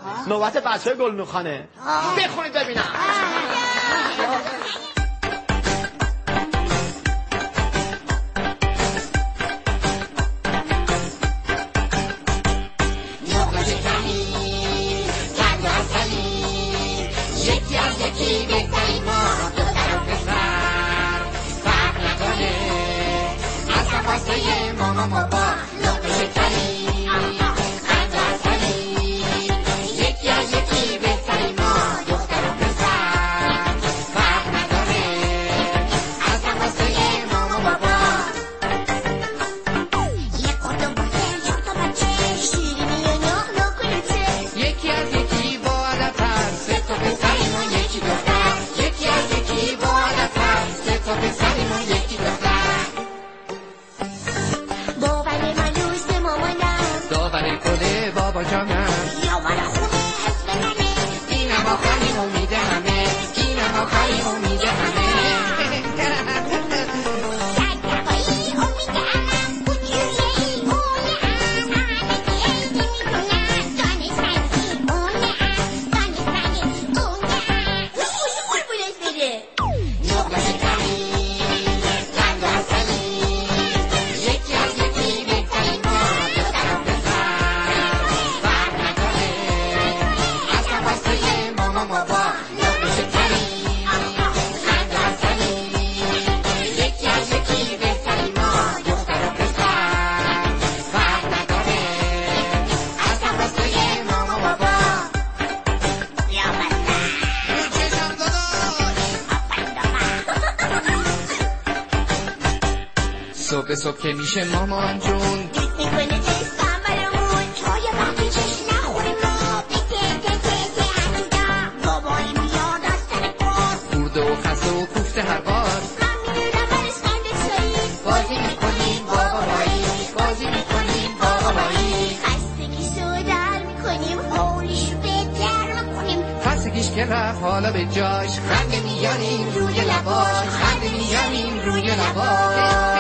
نوبت بچه گلنوخانه. بخونید ببینم. یکی از یکی بهترین ما دختر و پسر فرق نداره از واسه ماما بابا لقمه شکری قند و عسلی یکی از یکی بهترین ما دختر و پسر فرق نداره از واسه ماما بابا یک قرد و بوته چهار تا بچه شیرینی و نه کلوچه یکی از یکی با عددتر سه تا پسریم و یکی دختر یکی از یکی با عددتر سه تا پسریم و یکی دختر باور من روز مامانم داور کده بابا جانم یاور خونه حسب منه اینم آخرین امید همه اینم آخرین امید همه سرگربایی امید همم بودجوی اونه هم همگی عیدی میکنن دانستنی اونه هم دانستنی اونه هم بلبلش بده لقمه شکری قند و عسلی یکی از یکی بهترین ما دختر و پسر فرق نداره از واسه ماما بابا لقمه شکری قند و عسلی یکی از یکی بهترین ما دختر و پسر فرق نداره از واسه ماما بابا یا بسر چشم داداش صبح که میشه مامان جون گیت میکنه جستم برمون چای وقتی چشم نخوریم ما بکه همینجا بابایی میاد از سر کار خورده و خسته و کوفته هر بار من میدونم برش خنده چایی بازی میکنیم بابایی بازی میکنیم بابایی خستگیشو در میکنیم حولیشو بهتر میکنیم خستگیش که رفت حالا به جاش خنده میاریم روی لباش خنده میاریم روی لباش